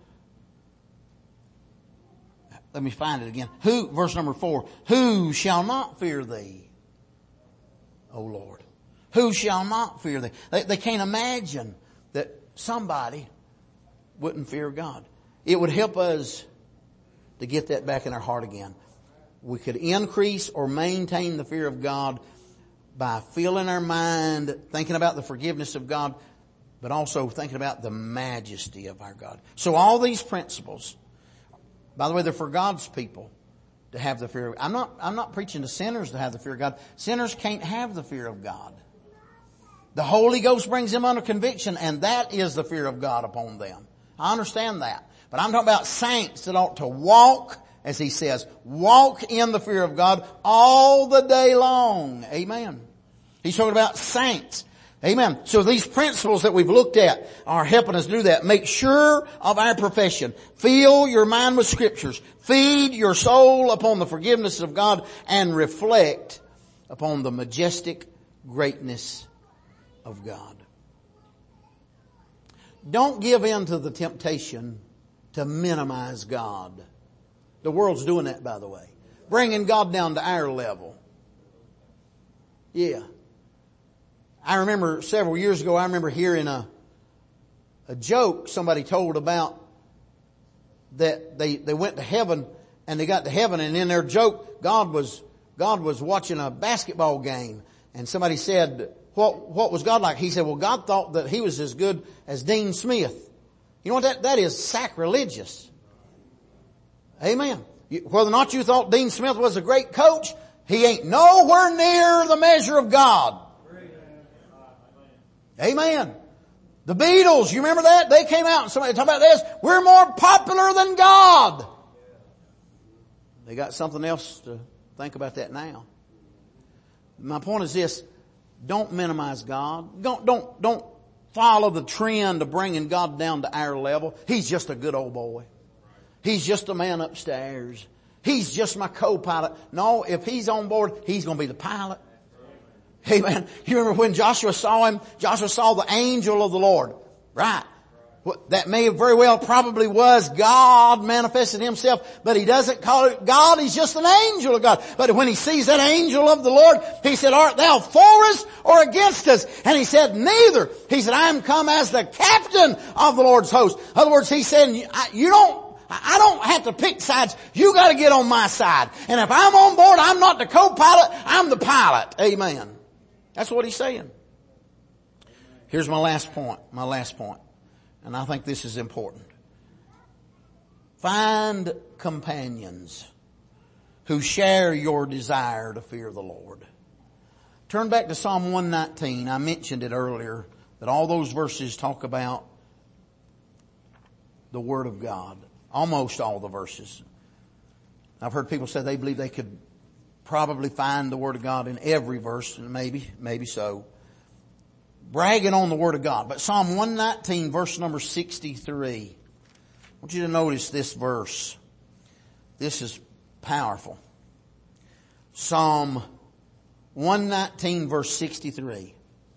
Let me find it again. Verse number 4. Who shall not fear thee, O Lord? Who shall not fear thee? They can't imagine that somebody wouldn't fear God. It would help us to get that back in our heart again. We could increase or maintain the fear of God by filling our mind, thinking about the forgiveness of God, but also thinking about the majesty of our God. So all these principles, by the way, they're for God's people to have the fear of God. I'm not preaching to sinners to have the fear of God. Sinners can't have the fear of God. The Holy Ghost brings them under conviction, and that is the fear of God upon them. I understand that. But I'm talking about saints that ought to walk, as he says, walk in the fear of God all the day long. Amen. He's talking about saints. Amen. So these principles that we've looked at are helping us do that. Make sure of our profession. Fill your mind with scriptures. Feed your soul upon the forgiveness of God and reflect upon the majestic greatness of God. Don't give in to the temptation to minimize God. The world's doing that, by the way. Bringing God down to our level. Yeah. I remember several years ago, I remember hearing a joke somebody told about that they went to heaven and they got to heaven, and in their joke, God was watching a basketball game, and somebody said, what was God like? He said, well, God thought that He was as good as Dean Smith. You know what that is? Sacrilegious. Amen. Whether or not you thought Dean Smith was a great coach, he ain't nowhere near the measure of God. Amen. The Beatles, you remember that? They came out and somebody talked about this. We're more popular than God. They got something else to think about that now. My point is this. Don't minimize God. Don't follow the trend of bringing God down to our level. He's just a good old boy. He's just a man upstairs. He's just my co-pilot. No, if he's on board, he's going to be the pilot. Amen. You remember when Joshua saw him? Joshua saw the angel of the Lord. Right. That may very well probably was God manifested himself, but he doesn't call it God. He's just an angel of God. But when he sees that angel of the Lord, he said, art thou for us or against us? And he said, neither. He said, I am come as the captain of the Lord's host. In other words, he said, I don't have to pick sides. You got to get on my side. And if I'm on board, I'm not the co-pilot. I'm the pilot. Amen. That's what he's saying. Here's my last point. And I think this is important. Find companions who share your desire to fear the Lord. Turn back to Psalm 119. I mentioned it earlier that all those verses talk about the Word of God. Almost all the verses. I've heard people say they believe they could probably find the Word of God in every verse, and maybe so. Bragging on the Word of God. But Psalm 119 verse number 63. I want you to notice this verse. This is powerful. Psalm 119 verse 63.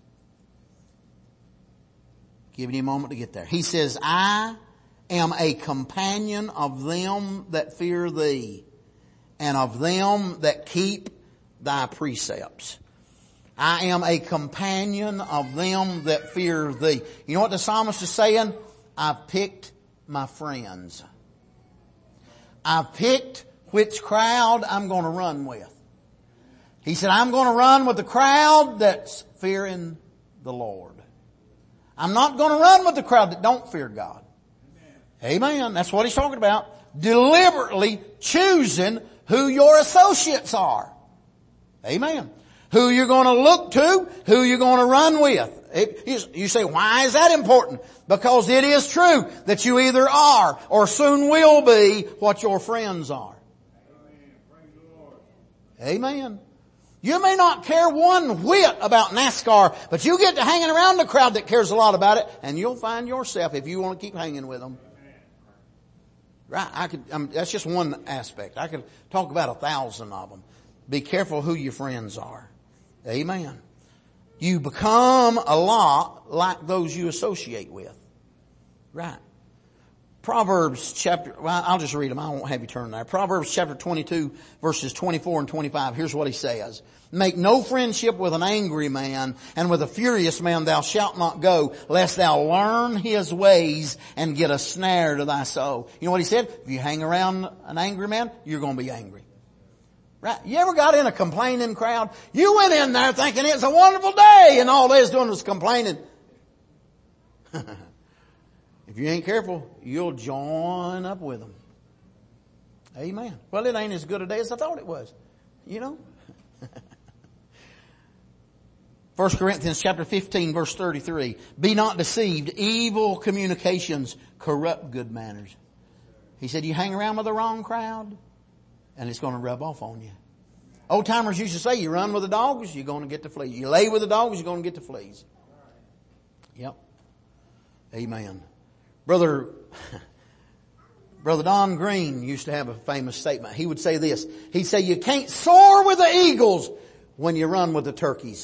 Giving you a moment to get there. He says, I am a companion of them that fear thee, and of them that keep thy precepts. I am a companion of them that fear thee. You know what the psalmist is saying? I've picked my friends. I've picked which crowd I'm going to run with. He said, I'm going to run with the crowd that's fearing the Lord. I'm not going to run with the crowd that don't fear God. Amen. That's what he's talking about. Deliberately choosing who your associates are. Amen. Who you're going to look to, who you're going to run with. You say, why is that important? Because it is true that you either are or soon will be what your friends are. Amen. You may not care one whit about NASCAR, but you get to hanging around the crowd that cares a lot about it, and you'll find yourself if you want to keep hanging with them. Right? That's just one aspect. I could talk about 1,000 of them. Be careful who your friends are. Amen. You become a lot like those you associate with. Right. Proverbs chapter, well, I'll just read them. I won't have you turn there. Proverbs chapter 22 verses 24 and 25. Here's what he says. Make no friendship with an angry man, and with a furious man thou shalt not go, lest thou learn his ways and get a snare to thy soul. You know what he said? If you hang around an angry man, you're going to be angry. Right? You ever got in a complaining crowd? You went in there thinking it's a wonderful day, and all they was doing was complaining. If you ain't careful, you'll join up with them. Amen. Well, it ain't as good a day as I thought it was. You know? 1 Corinthians chapter 15 verse 33. Be not deceived. Evil communications corrupt good manners. He said, you hang around with the wrong crowd, and it's going to rub off on you. Old timers used to say, you run with the dogs, you're going to get the fleas. You lay with the dogs, you're going to get the fleas. Yep. Amen. Brother Don Green used to have a famous statement. He would say this. He'd say, you can't soar with the eagles when you run with the turkeys.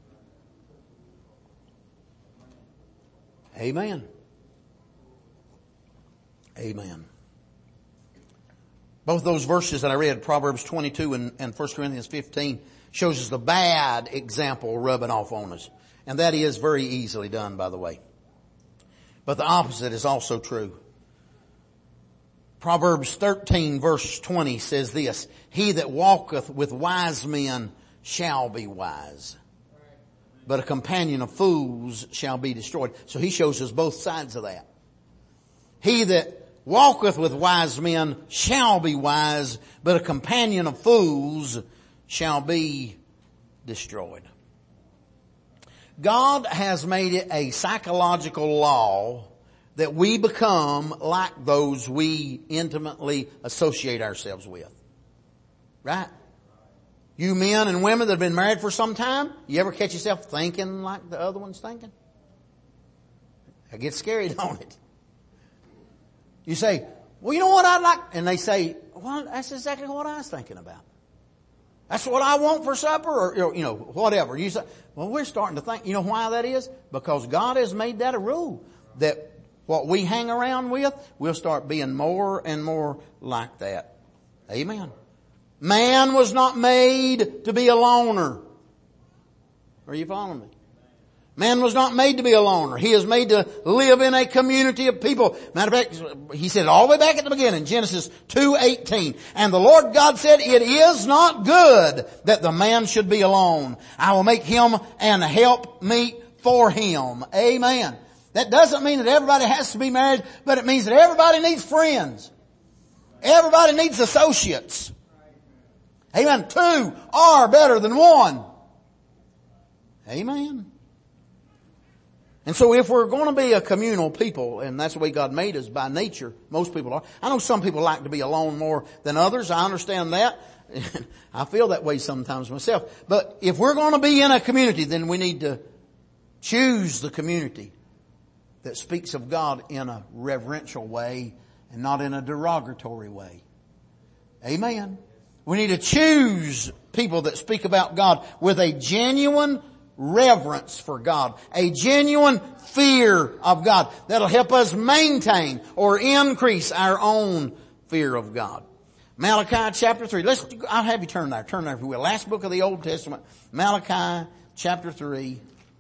Amen. Amen. Both those verses that I read, Proverbs 22 and 1 Corinthians 15, shows us the bad example rubbing off on us. And that is very easily done, by the way. But the opposite is also true. Proverbs 13 verse 20 says this, he that walketh with wise men shall be wise, but a companion of fools shall be destroyed. So he shows us both sides of that. He that walketh with wise men shall be wise, but a companion of fools shall be destroyed. God has made it a psychological law that we become like those we intimately associate ourselves with. Right? You men and women that have been married for some time, you ever catch yourself thinking like the other one's thinking? It gets scary, don't it? You say, well, you know what I'd like? And they say, well, that's exactly what I was thinking about. That's what I want for supper, or, you know, whatever. You say, well, we're starting to think. You know why that is? Because God has made that a rule that what we hang around with, we'll start being more and more like that. Amen. Man was not made to be a loner. Are you following me? Man was not made to be a loner. He is made to live in a community of people. Matter of fact, he said all the way back at the beginning, Genesis 2:18. And the Lord God said, it is not good that the man should be alone. I will make him an helpmeet for him. Amen. That doesn't mean that everybody has to be married, but it means that everybody needs friends. Everybody needs associates. Amen. Two are better than one. Amen. And so if we're going to be a communal people, and that's the way God made us by nature, most people are. I know some people like to be alone more than others. I understand that. I feel that way sometimes myself. But if we're going to be in a community, then we need to choose the community that speaks of God in a reverential way and not in a derogatory way. Amen. We need to choose people that speak about God with a genuine reverence for God, a genuine fear of God that'll help us maintain or increase our own fear of God. Malachi chapter 3. I'll have you turn there. Turn there if you will. Last book of the Old Testament. Malachi chapter 3.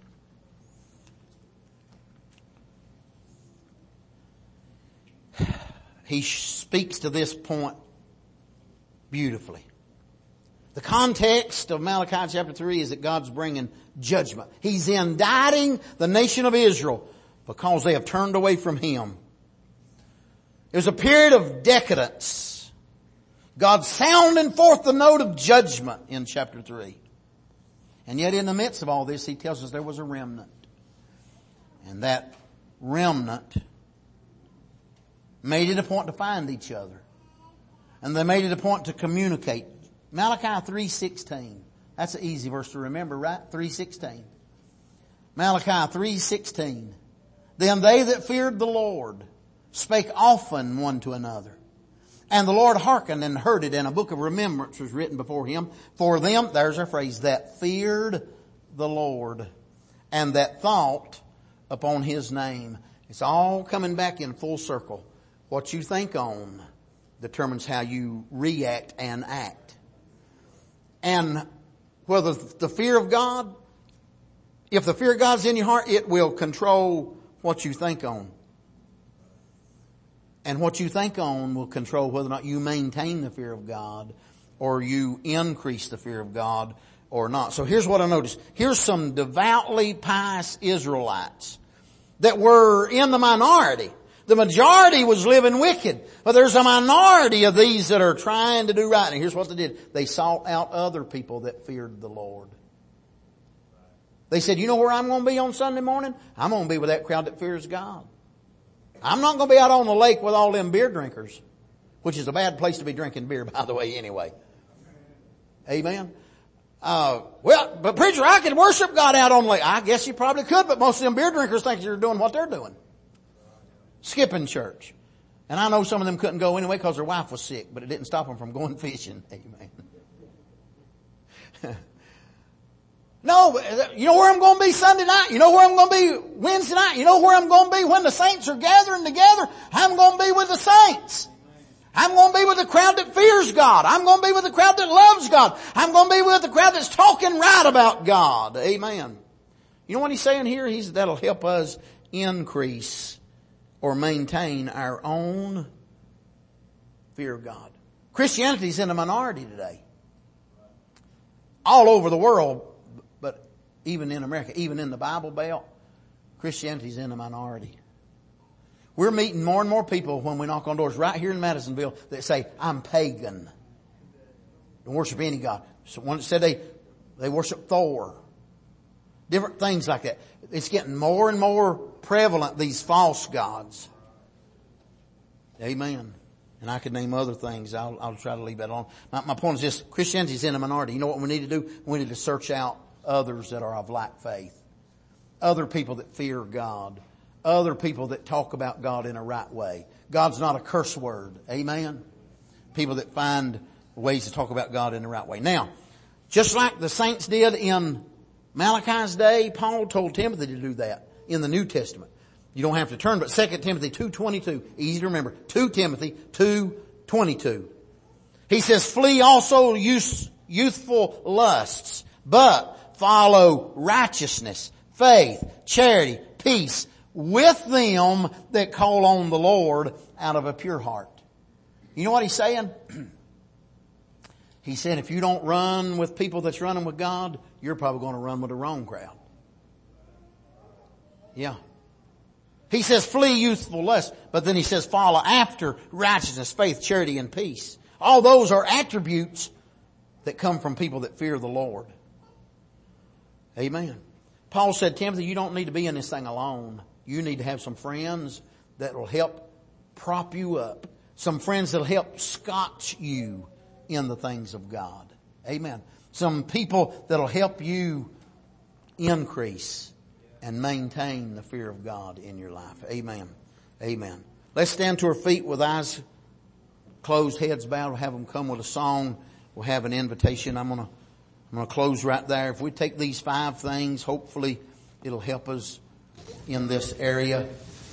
He speaks to this point beautifully. The context of Malachi chapter 3 is that God's bringing judgment. He's indicting the nation of Israel because they have turned away from Him. It was a period of decadence. God sounding forth the note of judgment in chapter 3. And yet in the midst of all this, He tells us there was a remnant. And that remnant made it a point to find each other. And they made it a point to communicate. Malachi 3:16. That's an easy verse to remember, right? 3:16. Malachi 3:16. Then they that feared the Lord spake often one to another. And the Lord hearkened and heard it, and a book of remembrance was written before Him. For them, there's our phrase, that feared the Lord and that thought upon His name. It's all coming back in full circle. What you think on determines how you react and act. And whether the fear of God, if the fear of God's in your heart, it will control what you think on. And what you think on will control whether or not you maintain the fear of God or you increase the fear of God or not. So here's what I noticed. Here's some devoutly pious Israelites that were in the minority. The majority was living wicked. But there's a minority of these that are trying to do right. And here's what they did. They sought out other people that feared the Lord. They said, you know where I'm going to be on Sunday morning? I'm going to be with that crowd that fears God. I'm not going to be out on the lake with all them beer drinkers. Which is a bad place to be drinking beer, by the way, anyway. Amen. Well, but preacher, I could worship God out on the lake. I guess you probably could, but most of them beer drinkers think you're doing what they're doing. Skipping church. And I know some of them couldn't go anyway because their wife was sick, but it didn't stop them from going fishing. Amen. No, you know where I'm going to be Sunday night? You know where I'm going to be Wednesday night? You know where I'm going to be when the saints are gathering together? I'm going to be with the saints. I'm going to be with the crowd that fears God. I'm going to be with the crowd that loves God. I'm going to be with the crowd that's talking right about God. Amen. You know what he's saying here? That'll help us increase or maintain our own fear of God. Christianity's in a minority today. All over the world, but even in America, even in the Bible Belt, Christianity's in a minority. We're meeting more and more people when we knock on doors right here in Madisonville that say, I'm pagan. Don't worship any God. So one said they worship Thor. Different things like that. It's getting more and more prevalent, these false gods. Amen. And I could name other things. I'll try to leave that on. My point is this: Christianity is in a minority. You know what we need to do? We need to search out others that are of like faith. Other people that fear God. Other people that talk about God in a right way. God's not a curse word. Amen. People that find ways to talk about God in the right way. Now, just like the saints did in Malachi's day, Paul told Timothy to do that in the New Testament. You don't have to turn, but 2 Timothy 2:22, easy to remember. 2 Timothy 2:22. He says, flee also youthful lusts, but follow righteousness, faith, charity, peace with them that call on the Lord out of a pure heart. You know what he's saying? He said, if you don't run with people that's running with God, you're probably going to run with the wrong crowd. Yeah. He says, flee youthful lust, but then he says, follow after righteousness, faith, charity, and peace. All those are attributes that come from people that fear the Lord. Amen. Paul said, Timothy, you don't need to be in this thing alone. You need to have some friends that will help prop you up. Some friends that will help scotch you in the things of God. Amen. Some people that will help you increase and maintain the fear of God in your life. Amen. Amen. Let's stand to our feet with eyes closed, heads bowed. We'll have them come with a song. We'll have an invitation. I'm going to close right there. If we take these 5 things, hopefully it'll help us in this area.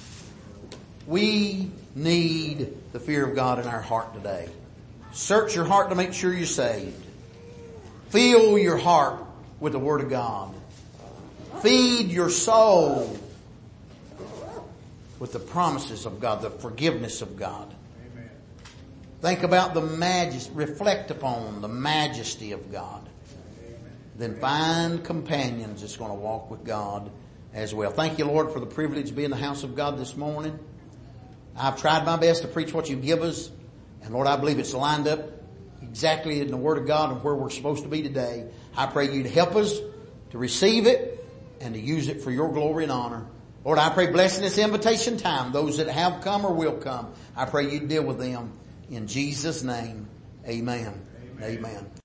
We need the fear of God in our heart today. Search your heart to make sure you're saved. Fill your heart with the Word of God. Feed your soul with the promises of God, the forgiveness of God. Amen. Think about the majesty, reflect upon the majesty of God. Amen. Then find companions that's going to walk with God as well. Thank you, Lord, for the privilege to be in the house of God this morning. I've tried my best to preach what you give us. And Lord, I believe it's lined up exactly in the Word of God and where we're supposed to be today. I pray you to help us to receive it and to use it for your glory and honor. Lord, I pray bless in this invitation time those that have come or will come. I pray you deal with them in Jesus' name. Amen. Amen. Amen.